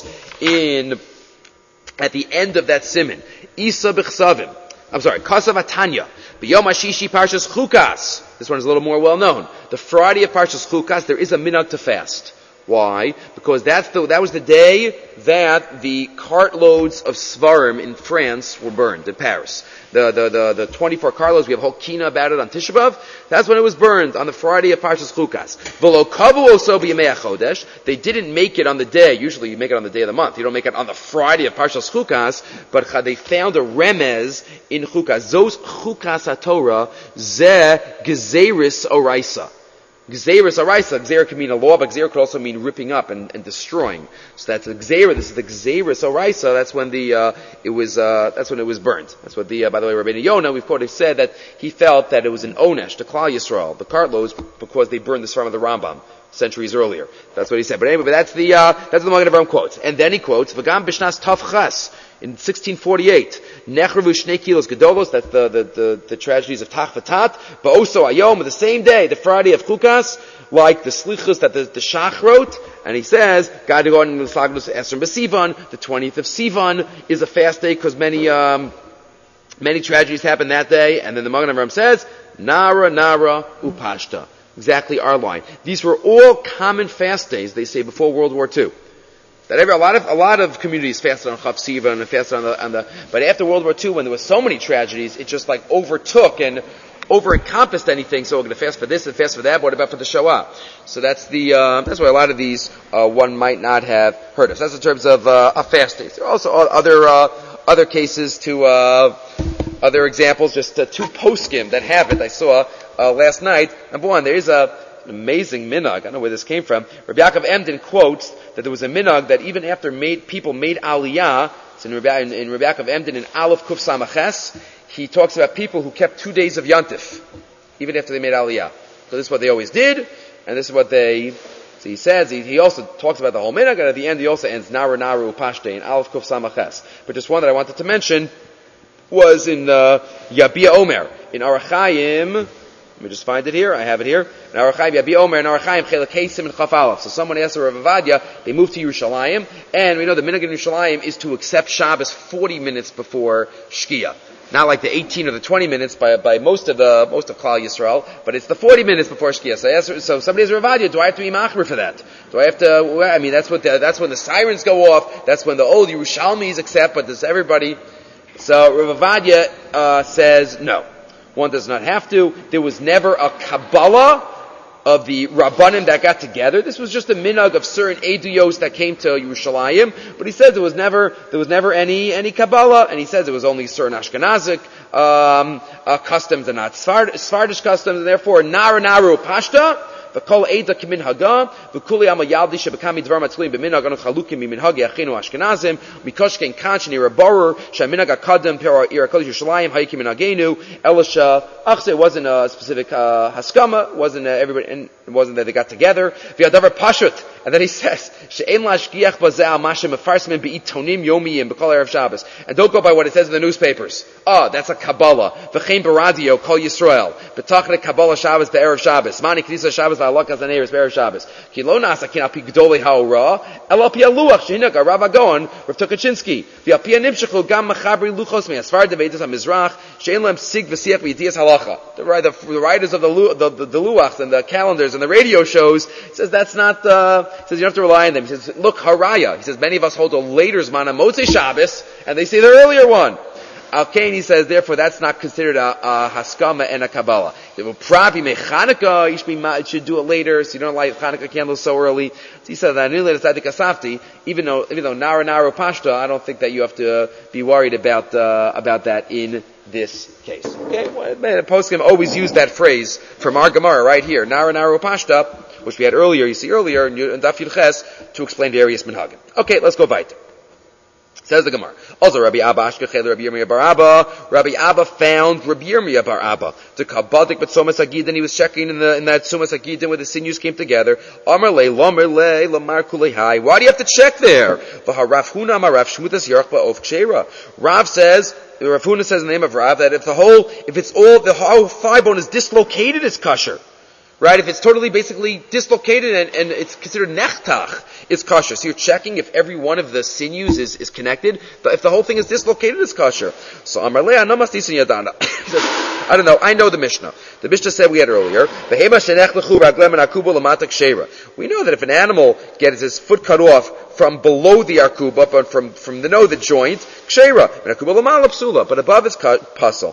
in at the end of that siman, Isa b'chsavim. I'm sorry, Kasav Atanya, B'yom Hashishi Parshas Chukas. This one is a little more well known. The Friday of Parshas Chukas, there is a minhag to fast. Why? Because that's the, that was the day that the cartloads of Svarim in France were burned, in Paris. The, the, the, the twenty-four cartloads, we have a whole kina about it on Tisha B'Av. That's when it was burned, on the Friday of Parshas Chukas. V'lo kavu oso b'yemei HaChodesh. They didn't make it on the day, usually you make it on the day of the month. You don't make it on the Friday of Parshas Chukas, but they found a remez in Chukas. Zos Chukas HaTorah, ze gezeris oraisa. Gzeirus araisa. Gzeir can mean a law, but Gzeir could also mean ripping up and, and destroying. So that's a Gzeir. This is the Gzeirus araisa. That's when the uh, it was. Uh, that's when it was burnt. That's what the. Uh, by the way, Rabbeinu Yonah, we've quoted, said that he felt that it was an onesh to Klal Yisrael, the cartloads, because they burned the Svarim of the Rambam centuries earlier. That's what he said. But anyway, but that's the uh, that's the Magen Avraham quotes. And then he quotes V'gam b'shnas Tavchas in sixteen forty-eight. Nechravu shnei kilos gedolos. That's the the the, the tragedies of Tach v'Tat. But also Ayom, the same day, the Friday of Chukas, like the slichus that the, the Shach wrote. And he says, God to go on the Sagnus Esrim b'Sivan. The twentieth of Sivan is a fast day because many um many tragedies happen that day. And then the Magen Avraham says, Nara Nara Upashta. Exactly our line. These were all common fast days, they say, before World War Two. That every, a lot of, a lot of communities fasted on Chav Sivan and fasted on the, on the, but after World War Two, when there were so many tragedies, it just like overtook and over-encompassed anything, so we're going to fast for this and fast for that, but what about for the Shoah? So that's the, uh, that's why a lot of these, uh, one might not have heard of. So that's in terms of, uh, a fast days. There are also other, uh, other cases to, uh, other examples, just uh, two poskim that have it. I saw, uh, last night. Number one, there is a, an amazing minhag. I don't know where this came from. Rabbi Yaakov Emden quotes that there was a minhag that even after made, people made aliyah, it's in Rabbi, in, in Rabbi Yaakov Emden in Aleph Kuf Samaches, he talks about people who kept two days of Yantif, even after they made aliyah. So this is what they always did, and this is what they, so he says, he, he also talks about the whole minhag, and at the end he also ends Naru Naru Upashte in Aleph Kuf Samaches. But just one that I wanted to mention was in uh, Yabia Omer, in Arachayim, Let me just find it here. I have it here. So someone asked Rav Avadia, they moved to Yerushalayim, and we know the minhag in Yerushalayim is to accept Shabbos forty minutes before Shkia. Not like the eighteen or the twenty minutes by by most of the most of Klal Yisrael, but it's the forty minutes before Shkia. So, I asked, so somebody has a Rav Avadia, do I have to be machmer for that? Do I have to? I mean, that's what the, that's when the sirens go off. That's when the old Yerushalmis accept. But does everybody? So Rav Avadia uh, says no. One does not have to. There was never a Kabbalah of the Rabbanim that got together. This was just a minhag of certain Eduyos that came to Yerushalayim. But he says there was never, there was never any, any Kabbalah. And he says it was only certain Ashkenazic, um, uh, customs and not Sfard, Sfardish customs. And therefore, Nara Naru Pashta, v'kol Eida Kimin Haga, v'kuli Ama Yaldi Shebekami Dvar Matzlim B'minhag Anu Chalukim B'minhagi Achinu Ashkenazim, Mikoshkein Kanch Nira Borer, Sheminhag HaKadam Per Ira Kodesh Yerushalayim, Hayikim Minhagenu, Elisha, Achse, it wasn't a specific, uh, Haskama, it wasn't uh, everybody, and it wasn't that they got together. V'yadavar Pashut, and then he says, She'en Lashgiach Bazeh Mashem Mefarsmin Be'itonim Yomiyim B'kol Erev Shabbos. And don't go by what it says in the newspapers. Oh, that's a Kabbalah. V'chein Baradio, Kol Yisrael. B'tachne Kabbalah Shabbos Be'erev Shabbos. Mani Knisa Shabbos V'alakas Aneres Be'erev Shabbos. Ki lo nasa kin api gdolei ha'ora, el api aluach shehinag Rav Agon, Rav Tukachinsky. V'api animshachlu gam machabri luchos me'asfar devedas ha'mizrach, she'en lem sig v'siach v'yidiyas halacha. The, the, the writers of the, the, the, the luachs and the calendars and the radio shows, says that's not, uh, says you don't have to rely on them. He says, look, haraya. He says, many of us hold a later zman on Motzei Shabbos, and they say the earlier one. Al-Kain, he says, therefore, that's not considered a, a Haskama and a Kabbalah. They will probably make Chanukah, you should, be, you should do it later, so you don't light Chanukah candles so early. So he said that, even though, even though Nara Nara Pashta, I don't think that you have to be worried about, uh, about that in this case. Okay? Well, man, Poskim always use that phrase from our Gemara right here, Nara Nara Pashta, which we had earlier, you see earlier, in Daf Yud Ches, to explain various minhagim. Okay, let's go weiter. Says the Gemara. Also, Rabbi Abba Ashkechel, Rabbi Yirmiyah bar Abba. Rabbi Abba found Rabbi Yirmiyah bar Abba to Kabbadik but Somas Agidin. He was checking in, the, in that Somas Agidin where the sinews came together. Amar le, Lomer le, Lamar kulei hai. Why do you have to check there? V'harav Huna ma Rav Shmutas Yarch ba'of Ksheira. Rav says, Rav Huna says in the name of Rav that if the whole, if it's all, the whole thigh bone is dislocated, it's kosher. Right? If it's totally basically dislocated and, and it's considered nechtach, it's kosher. So you're checking if every one of the sinews is, is connected. But if the whole thing is dislocated, it's kosher. So Amar Leah Namastisin Yadana. He says, I don't know, I know the Mishnah. The Mishnah said we had earlier, we know that if an animal gets his foot cut off from below the arkuba, but from, from the no, the joint, ksheira, but above it's puzzle.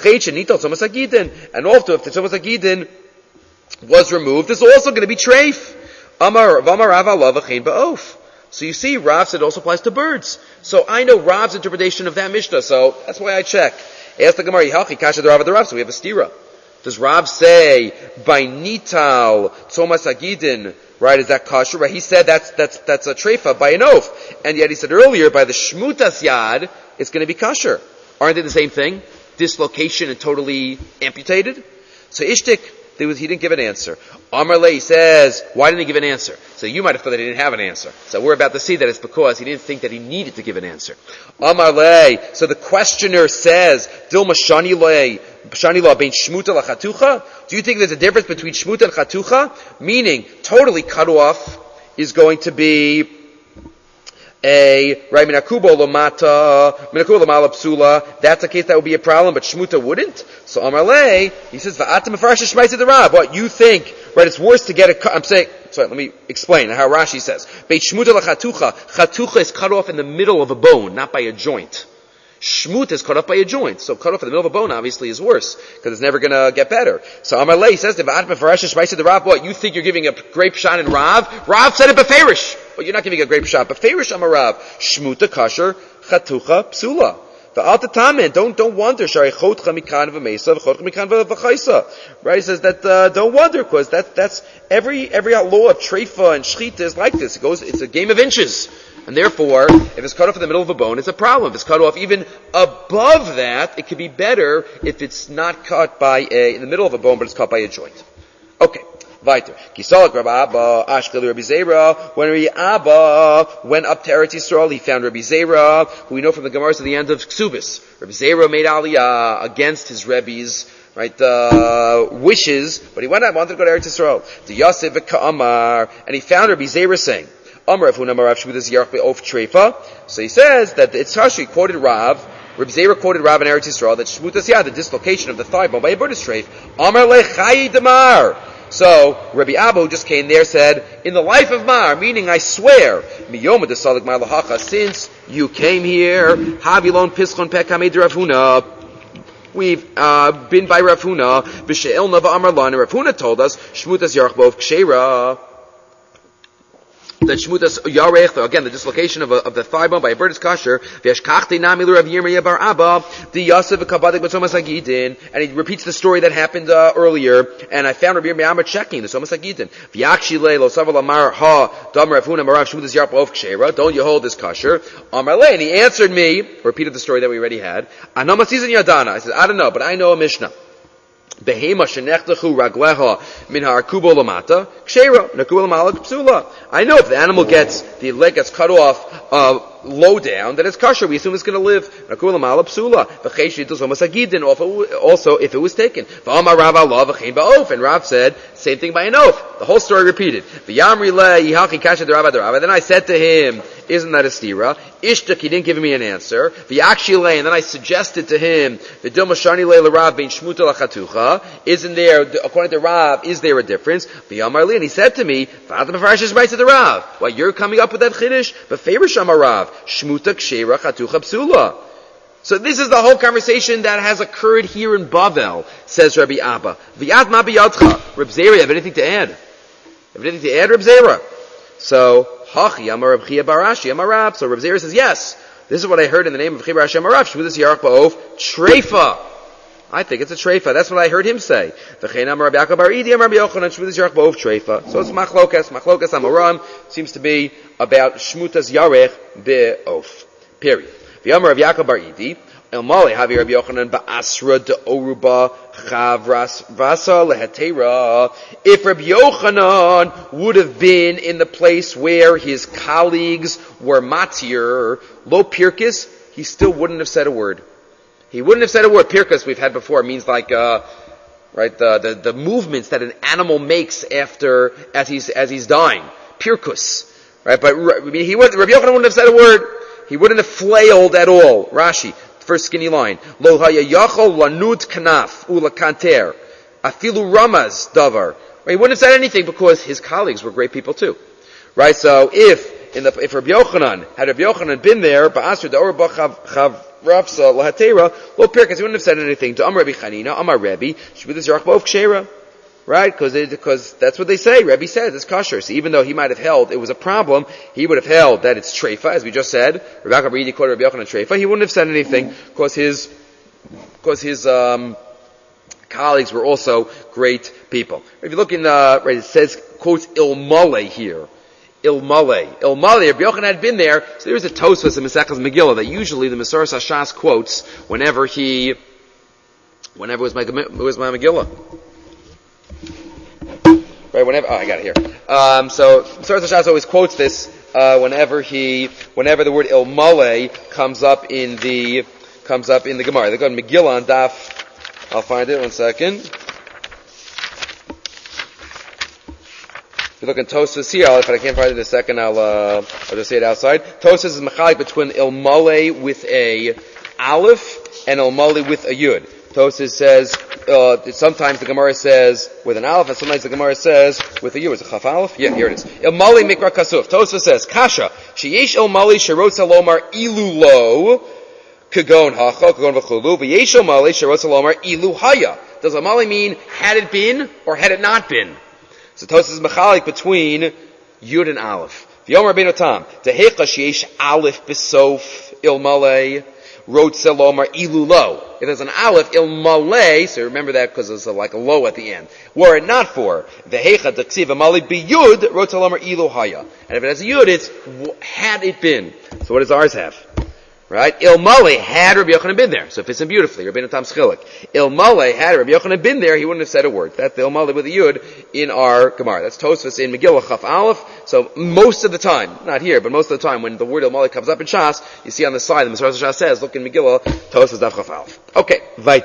And also if the Tzomas Agidin was removed, there's also going to be treif. Amar Amar Rav Allah v'chein ba'of. So you see, Rav said it also applies to birds. So I know Rav's interpretation of that Mishnah, so that's why I check. Ask the Gemara, Yhalchi kasha d'Rav d'Rav, so we have a stira. Does Rav say, by nital, tzomas agidin, right, is that kosher? Right, he said that's, that's, that's a treifa by an oath. And yet he said earlier, by the shmutas yad, it's going to be kosher. Aren't they the same thing? Dislocation and totally amputated? So Ishtik, There was, he didn't give an answer. Amar Le says, why didn't he give an answer? So you might have thought that he didn't have an answer. So we're about to see that it's because he didn't think that he needed to give an answer. Amar Le, so the questioner says, Dilma Shani Le, Shani La bein Shmuta la Chatucha? Do you think there's a difference between Shmuta and Chatucha? Meaning, totally cut off is going to be a right minakubo lomata minakubo lomala psula. That's a case that would be a problem, but shmuta wouldn't. So Amar Le, he says va'atam mefarash shmaitzah the Rab. What you think? Right? It's worse to get a. I'm saying. Sorry, let me explain how Rashi says. Beit shmuta lachatucha. Chatucha is cut off in the middle of a bone, not by a joint. Shmut is cut off by a joint. So cut off in the middle of a bone obviously is worse, because it's never gonna get better. So Amar Le says, what, you think you're giving a grape shot in Rav? Rav said it beferish. But you're not giving a grape shot. Beferish Amar Rav. Shmuta kasher, chatucha, psula. The Altatamen, don't, don't wonder. Right? He says that, uh, don't wonder, because that, that's, every, every law of treifa and shchita is like this. It goes, it's a game of inches. And therefore, if it's cut off in the middle of a bone, it's a problem. If it's cut off even above that, it could be better if it's not cut by a, in the middle of a bone, but it's cut by a joint. Okay. Weiter. Kisalak Rabbi Abba, Ashkel Rabbi Zera. When Rabbi Abba went up to Eretz Yisrael, he found Rabbi Zera, who we know from the Gemaras at the end of Ksubis. Rabbi Zera made Aliyah against his Rebbe's right, uh, wishes, but he went out, wanted to go to Eretz Yisrael. The Yosef Ka'amar, and he found Rabbi Zera saying, Amar Rav Huna Amar Rav Shmutas Yarach Be'of Treifa. So he says that it's Tashi quoted Rav, Rabbi Zera quoted Rav in Eretz Yisrael, that Shmutas Yad, the dislocation of the thigh bone by a bird treif, Amar Lechai Damar. So, Rabbi Abba, who just came there, said, in the life of Mar, meaning I swear, Miyoma de Salik Mar Lahacha, since you came here, Havilon Pischon Pekamed Rav Huna, we've uh, been by Rav Huna, B'She'el Nava Amar Lan, Rav Huna told us, Shmutas Yarach Bov Ksheira, that Shmutas Yarech, again, the dislocation of, a, of the thigh bone by a bird is kosher. V'yashkachti nami l'Rav Yirmiyah bar Abba, the Yosef v'kabadik b'Somas Hagidin, and he repeats the story that happened uh, earlier. And I found Rav Yirmiyah Abba checking the Somas Hagidin. V'yakshi le lo saval amar ha dam Rav Huna marav Shmutas Yarech b'ov ksheira. Don't you hold this kosher? Amar le, and he answered me. Repeated the story that we already had. Anomasizin Yadana. I said, I don't know, but I know a Mishnah. Behema shenechtechu ragleha min ha'arkubo lamata ksheira nakubo lamalak psula. I know if the animal gets, the leg gets cut off uh, low down, then it's kosher. We assume it's going to live. Nakubo lamalak psula. V'chei sheitos homas hagidin. Also, if it was taken. V'amar Rav Allah v'chein ba'of. And Rav said, same thing by an oath. The whole story repeated. V'yamri le yihalchi kasha derava derava. Then I said to him, isn't that a stira? Ishtak, he didn't give me an answer. V'yakshile, and then I suggested to him, V'dil mashani le l'Rav bein shmuta l'chatucha. Isn't there, according to Rav, is there a difference? V'yamar li, and he said to me, V'atam b'farash is right to the Rav. Why, you're coming up with that chiddush? V'feirish amar Rav, shmuta ksheira chatucha psula. So this is the whole conversation that has occurred here in Bavel, says Rabbi Abba. V'yad ma b'yadcha. Reb Zera, you have anything to add? You have anything to add, Reb Zera? So, Hachi Amar Reb Chia Barashi Amar Rab. So Reb Zera says, yes, this is what I heard in the name of Chia Barashi Amar Rab. Shmudas Yarach Ba'ov Treifa. I think it's a Treifa. That's what I heard him say. V'chein Amar Reb Yaakov Bar Idi Amar Reb Yochanan Shmudas Yarach Ba'ov Treifa. So it's Machlokas. Machlokas Amoram seems to be about Shmutas Yarech Be'ov. Period. V'Amar Reb Yaakov Bar Idi El Mali Havi Reb Yochanan Ba'asra De'oruba Chavras Vasa Lehetera. If Reb Yochanan would have been in the place where his colleagues were matir, lo pirkis, he still wouldn't have said a word. He wouldn't have said a word. Pirkis we've had before means like, uh, right, the, the, the movements that an animal makes after, as he's, as he's dying. Pirkus. Right, but I mean, he would, Reb Yochanan wouldn't have said a word. He wouldn't have flailed at all. Rashi. First skinny line. Lo haya yachol lanut kanaf ulakanter afilu ramaz davar. He wouldn't have said anything because his colleagues were great people too, right? So if in the if Rabbi Yochanan had Rabbi Yochanan been there, ba'asr da'or b'chav rafsa lahatera lo pirkas, he wouldn't have said anything. To Amar Rabbi Chanina, Amar Rebbe, shmudas yarach b'ov ksheira. Right? Because because that's what they say. Rebbe says it's kosher. So even though he might have held it was a problem, he would have held that it's treifa, as we just said. Rabbi Abba quoted Rabbi Yochanan treifa. He wouldn't have said anything because his because his um, colleagues were also great people. If you look in uh, right, it says quotes ilmale here. Ilmale. Ilmale. Rabbi Yochanan had been there. So there's a Tosfos in Mesechus Megillah that usually the Mesoras Hashas quotes whenever he whenever it was my it was my Megillah. Right, whenever, oh, I got it here. Um, so, Mesoras Hashas always quotes this, uh, whenever he, whenever the word ilmale comes up in the, comes up in the Gemara. They go to Megillah on Daf, I'll find it, one second. If you look in Tosfos here, if I can't find it in a second, I'll, uh, I'll just say it outside. Tosfos is machalik between ilmale with a aleph and ilmale with a yud. Tosfos says, uh, sometimes the Gemara says with an aleph, and sometimes the Gemara says with a yud. Is it chaf aleph? Yeah, here it is. Ilmali mikra kasuf. Tosfos says, kasha, sheyesh ilmali sherot salomar ilulo, kagon hacha, kagon v'chulu, v'yesh ilmali sherot salomar ilu haya. Does ilmali mean had it been or had it not been? So Tosfos is mechalik between yud and aleph. V'yomer Rabbeinu Tam, tehecha sheyesh aleph b'sof ilmali, wrote Selomar ilulo. If there's an aleph ilmale, so remember that because there's a, like a low at the end. Were it not for the hecha deksiv amali biyud, wrote Selomar ilu haya. And if it has a yud, it's had it been. So what does ours have? Right? Ilmale had Rabbi Yochanan been there. So it fits in beautifully. Rabbeinu Tam Schilik. Ilmale had Rabbi Yochanan been there, he wouldn't have said a word. That's the Ilmale with a yud in our Gemara. That's Tosfos in Megillah Chaf Aleph. So most of the time, not here, but most of the time when the word Ilmale comes up in Shas, you see on the side, the Mesoras Hashas says, look in Megillah, Tosfos Daf Chaf Aleph. Okay, weiter.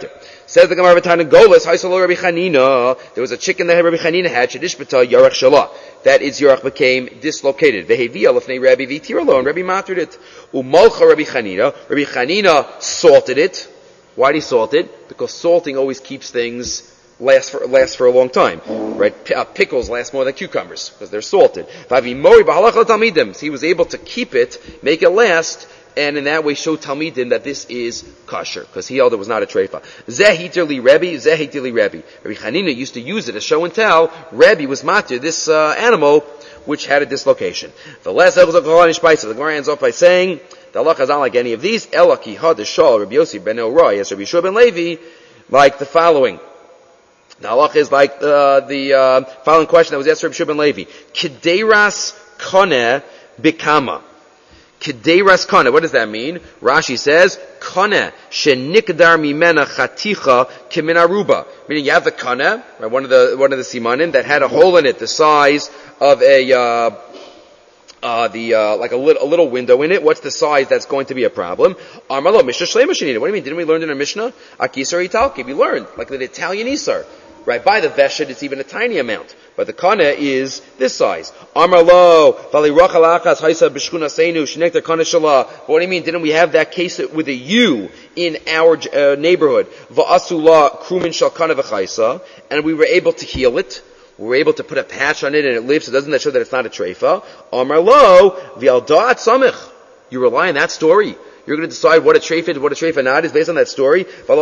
Says the Gemara, V'Tarnagolos, Haisalo Rabbi Chanina. There was a chicken that Rabbi Chanina had, Shedishbata Yarech Shalah. That its Yarech became dislocated. Vehevia Lefnei Rabbi V'Tiralo, and Rabbi matered it. Umalcha Rabbi Chanina. Rabbi Chanina salted it. Why did he salt it? Because salting always keeps things last for last for a long time, right? P- uh, pickles last more than cucumbers because they're salted. So he was able to keep it, make it last, and in that way show Talmidim that this is kosher, because he held it was not a treifa. Zehiter li Rebbe, zehiter li Rebbe. Rabbi Chanina used to use it as show and tell. Rebbe was matir this uh, animal which had a dislocation. The last the Gemara ends off by saying the halacha is not like any of these. Ela ki had shal Rabbi Yossi ben Elroy as Rabbi Yeshua ben Levi, like the following. The halacha is like uh, the uh, following question that was asked to Rabbi Yeshua ben Levi. Kedeiras kone bikama. Kedeiras kone. What does that mean? Rashi says, kone shenikdar mimena chaticha keminaruba. Meaning you have the kone, right, one of the one of the simanim that had a hole in it the size of a uh, uh the uh like a little a little window in it. What's the size that's going to be a problem? Amalo Mishnah Shlema Shenina. What do you mean? Didn't we learn in our Mishnah? Akisar Italki. We learned like the Italian Isar. Right, by the Veshet, it's even a tiny amount. But the Kana is this size. Amar lo, vali rachalachas haisa b'shchuna seinu, shenekta kana shala. What do you mean? Didn't we have that case with a U in our uh, neighborhood? Va'asula krumin shal kana v'chaisa. And we were able to heal it. We were able to put a patch on it and it lives, so doesn't that show that it's not a treifa? Amar lo, v'aldaat samich. You rely on that story. You're going to decide what a treifa is, what a treifa not is based on that story.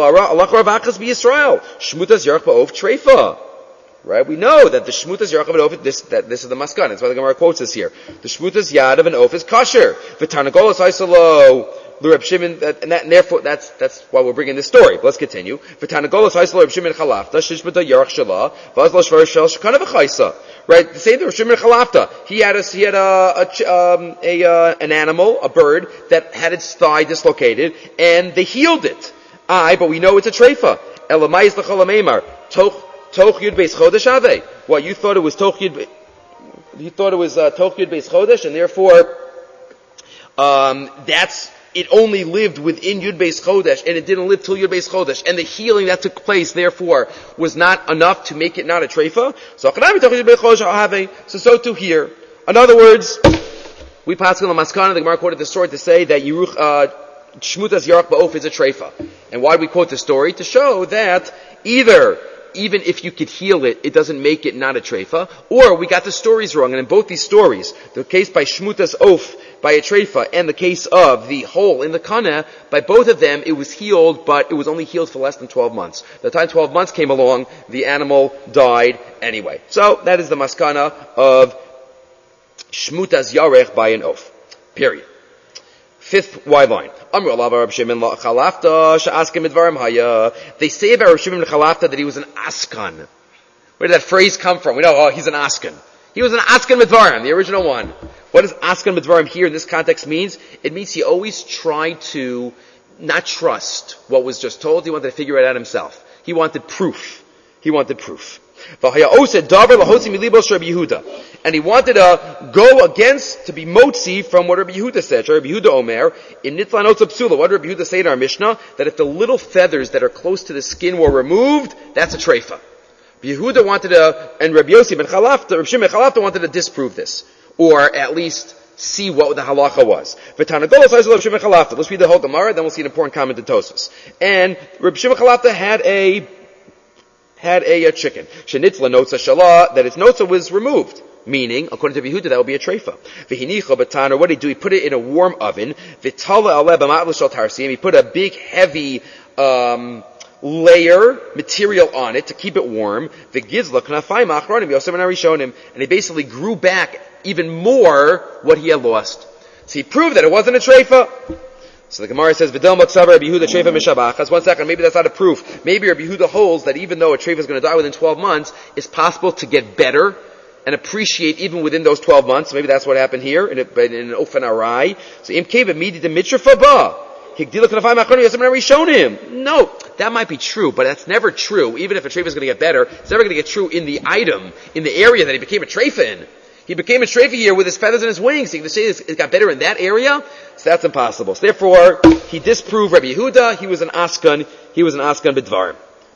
Right? We know that the shmutas yarach of an oaf, this, that, this is the maskan. That's why the Gemara quotes this here. The shmutas yad of an oaf is kosher. V'tarnagolos haisalo l'Reb Shimon, and, that, and therefore that's, that's why we're bringing this story. But let's continue. V'tarnagolos haisalo Reb Shimon chalafta, shishmata yarach shalah, v'azlo shvar shel shekana v'chaisa. Right, the same thing with Shimon Chalafta. He had a, he had a, a, um, a uh, an animal, a bird, that had its thigh dislocated, and they healed it. Aye, but we know it's a treifa. Elamayis l'cholameimar. Toch, toch yud beis chodesh ave. What, you thought it was toch yud, you thought it was, uh, toch yud beis chodesh, and therefore, um, that's, it only lived within Yud Beis Chodesh, and it didn't live till Yud Beis Chodesh, and the healing that took place, therefore, was not enough to make it not a treifa. So, so so too here. In other words, we pass on the Maskana, the Gemara quoted the story to say that Yeruch, uh, Shmutas Yarach Ba'of is a treifa. And why do we quote the story? To show that either even if you could heal it, it doesn't make it not a treifa. Or we got the stories wrong, and in both these stories, the case by Shmutas Oaf by a treifa, and the case of the hole in the kana, by both of them, it was healed, but it was only healed for less than twelve months. By the time twelve months came along, the animal died anyway. So, that is the maskana of Shmutas Yarech by an Oaf. Period. Fifth wide line. They say about Reb Shimon Chalafta that he was an askan. Where did that phrase come from? We know, oh, he's an askan. He was an askan midvarim, the original one. What does askan midvarim here in this context means? It means he always tried to not trust what was just told. He wanted to figure it out himself. He wanted proof. He wanted proof. And he wanted to go against, to be motzi from what Rabbi Yehuda said. Rabbi Yehuda Omer, in Nitlan Otza Psula, what did Rabbi Yehuda say in our Mishnah? That if the little feathers that are close to the skin were removed, that's a treifa. Rabbi Yehuda wanted to, and Rabbi Yossi ben Chalafta, Rabbi Shimon ben Chalafta wanted to disprove this. Or at least see what the halacha was. Let's read the whole Gemara, then we'll see an important comment in Tosfos. And Rabbi Shimon ben Chalafta had a had a, a chicken. Shenitzla notza shalah, that its notza was removed. Meaning, according to Yehuda, that would be a treifa. V'hinicha b'taner, what did he do? He put it in a warm oven. V'tala aleh b'ma'at l'shal tarsiyim. He put a big, heavy, um, layer, material on it to keep it warm. V'gizla knafayim achronim yosem and arishonim. And he basically grew back even more what he had lost. So he proved that it wasn't a treifa. So the Gemara says, "V'del maksav Rabbi Yehuda treifa mishabachas." One second, maybe that's not a proof. Maybe Rabbi Yehuda holds that even though a treifa is going to die within twelve months, it's possible to get better and appreciate even within those twelve months. Maybe that's what happened here in, a, in an ofen arai. So im keva midi de mitzvah ba higdila kanafayim achronim yosem arishonim. No, that might be true, but that's never true. Even if a treifa is going to get better, it's never going to get true in the item, in the area that he became a treifa in. He became a treifa here with his feathers and his wings. So you can say it got better in that area? So that's impossible. So therefore, he disproved Rabbi Yehuda. He was an askan. He was an askan b'dvarim.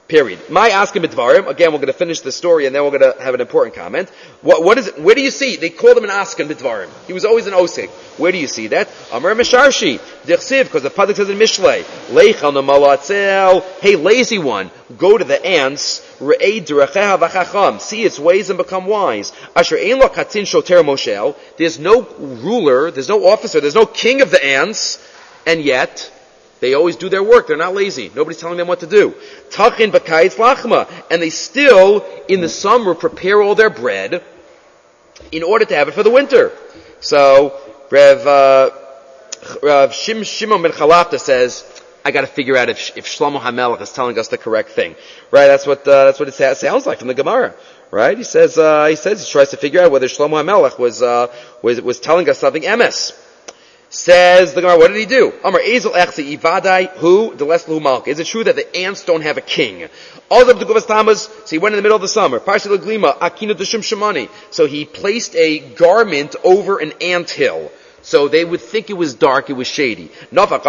Period. My asking b'dvarim. Again, we're going to finish the story and then we're going to have an important comment. What, what is it? Where do you see? They called him an asking b'dvarim. He was always an osik. Where do you see that? Amar Misharshi. Dichsiv, because the Pasuk says in Mishlei, Leichal namalatzel. Hey, lazy one, go to the ants. Re'ei d'recheha v'chacham. See its ways and become wise. Asher ein lo katzin shoter moshel. There's no ruler, there's no officer, there's no king of the ants, and yet they always do their work. They're not lazy. Nobody's telling them what to do. Tachin b'kayitz lachma. And they still, in the summer, prepare all their bread in order to have it for the winter. So, Rev, uh, Rev Shim, Shimon ben Chalafta says, I gotta figure out if, if Shlomo HaMelech is telling us the correct thing. Right? That's what, uh, that's what it sounds like from the Gemara. Right? He says, uh, he says, he tries to figure out whether Shlomo HaMelech was, uh, was, was telling us something emes. Says the Gemara, what did he do? Amar Ezel Echsi Ivadai Hu Deleslu Malka. Is it true that the ants don't have a king? Azab Duguvas Tamas. So he went in the middle of the summer. Parshal Glima Akina Dushim Shemani. So he placed a garment over an ant hill. So they would think it was dark, it was shady. So what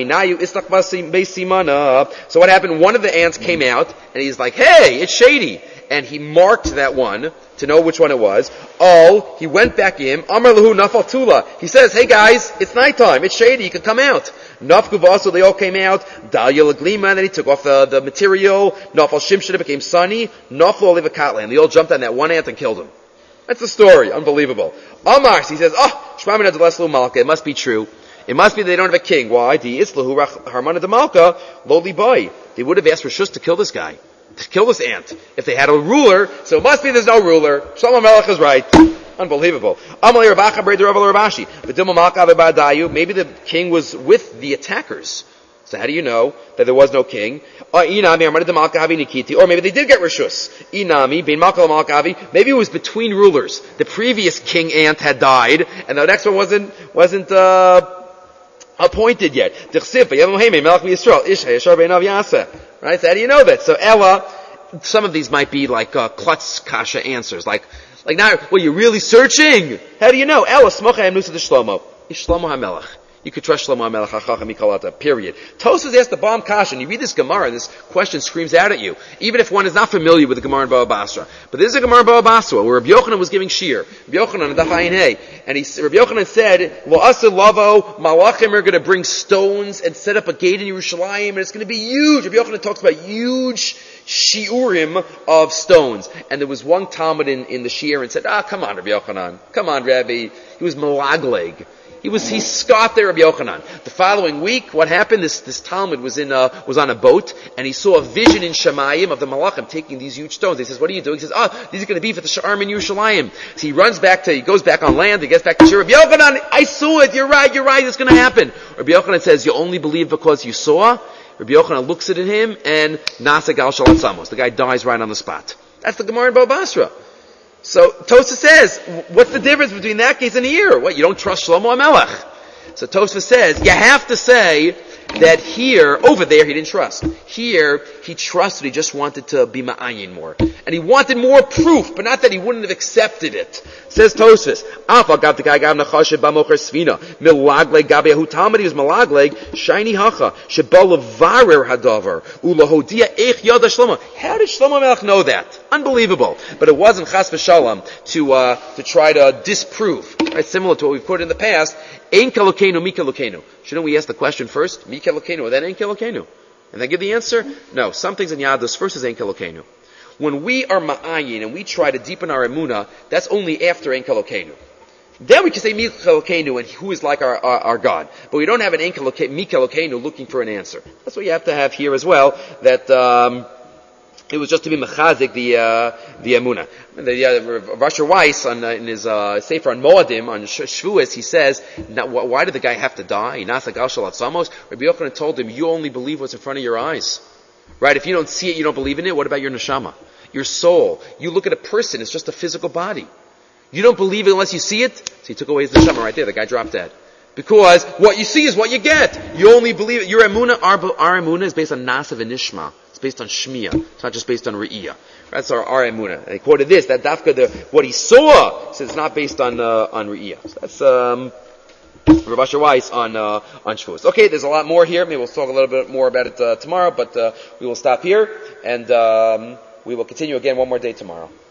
happened? One of the ants came out, and he's like, hey, it's shady. And he marked that one to know which one it was. Oh, he went back in. Amar lahu nafal tula. He says, hey guys, it's nighttime, it's shady, you can come out. Nafku vaso, they all came out. Dalya laglima, and then he took off the, the material. Nafal shimshid, it became sunny. Nafal oliva katlan. They all jumped on that one ant and killed him. That's the story. Unbelievable. Amars, he says, oh, Shmamina Deleslu Malka. It must be true. It must be they don't have a king. Why? Di Islahu Harmana de Malka, Loli Boy. They would have asked Rishus to kill this guy. To kill this ant. If they had a ruler, so it must be there's no ruler. Shlomo Melech is right. Unbelievable. Maybe the king was with the attackers. So how do you know that there was no king? Or maybe they did get Rishus. Maybe it was between rulers. The previous king ant had died, and the next one wasn't wasn't uh, appointed yet. Right? So how do you know that? So Ella, some of these might be like uh, klutz kasha answers, like like now, well, you're really searching. How do you know? Ella smocha emnusa de Shlomo. Is Shlomo HaMelech. You could trust Shlomo HaMelech HaChacham Mikalata, period. Tosfos asked the bomb kasha, and you read this Gemara, and this question screams out at you, even if one is not familiar with the Gemara in Bava Basra. But this is a Gemara in Bava Basra, where Rabbi Yochanan was giving shir. Rabbi Yochanan and Dachayin Hey, and he, Rabbi Yochanan said, "Lo asa lavo, malachim are going to bring stones and set up a gate in Yerushalayim, and it's going to be huge." Rabbi Yochanan talks about huge shiurim of stones. And there was one Talmud in, in the shir and said, "Ah, come on, Rabbi Yochanan, come on, Rabbi." He was malagleg. He was, he scoffed at Rabbi Yochanan. The following week, what happened? This, this Talmud was in a, was on a boat, and he saw a vision in Shemayim of the Malachim taking these huge stones. He says, what are you doing? He says, oh, these are going to be for the Sha'arm in Yerushalayim. So he runs back to, he goes back on land, he gets back to Shir. Rabbi Yochanan, I saw it, you're right, you're right, it's going to happen. Rabbi Yochanan says, you only believe because you saw? Rabbi Yochanan looks at him, and Nasa Gal Shalat Samos. The guy dies right on the spot. That's the Gemara in Bava Basra. So Tosfos says, what's the difference between that case and here? What, you don't trust Shlomo HaMelech? So Tosfos says, you have to say that here, over there, he didn't trust. Here, he trusted, he just wanted to be ma'ayin more. And he wanted more proof, but not that he wouldn't have accepted it. Says Tosfos, Afa gab the guy gab nachashe b'mocher svina, milagleg gab yahu talmud, he was milagleg, shiny hacha, shebal levarer hadavar, ulahodia eich yada Shlomo. How did Shlomo Melech know that? Unbelievable. But it wasn't chas v'shalom to, uh, to try to disprove. Right? Similar to what we've quoted in the past, Ein Kelokenu, Mi Kelokenu. Shouldn't we ask the question first? Mi Kelokenu, or then Ein Kelokenu? And then give the answer? No. Some things in Yadus, first is Ein Kelokenu. When we are ma'ayin and we try to deepen our emunah, that's only after Ein Kelokenu. Then we can say Mi Kelokenu and who is like our, our, our God. But we don't have an Ein Kelokenu, Mi Kelokenu looking for an answer. That's what you have to have here as well, that, um, it was just to be mechazik the uh, the emunah. The uh, Rasher Weiss on uh, in his uh, sefer on Moadim on Shavuos, he says, now, why did the guy have to die? Nasa Gal Shalat Samos. Rabbi Yochanan told him, you only believe what's in front of your eyes, right? If you don't see it, you don't believe in it. What about your neshama, your soul? You look at a person; it's just a physical body. You don't believe it unless you see it. So he took away his neshama right there. The guy dropped dead. Because what you see is what you get. You only believe it. Your emunah, our, our emunah is based on nasav and nishma. Based on Shmiya. It's not just based on Re'iyah. That's our, our emunah. They quoted this, that Dafka, the, what he saw, says it's not based on, uh, on Re'iyah. So that's, um, Rav Asher Weiss on uh, on Shavuos. Okay, there's a lot more here. Maybe we'll talk a little bit more about it uh, tomorrow, but uh, we will stop here and um, we will continue again one more day tomorrow.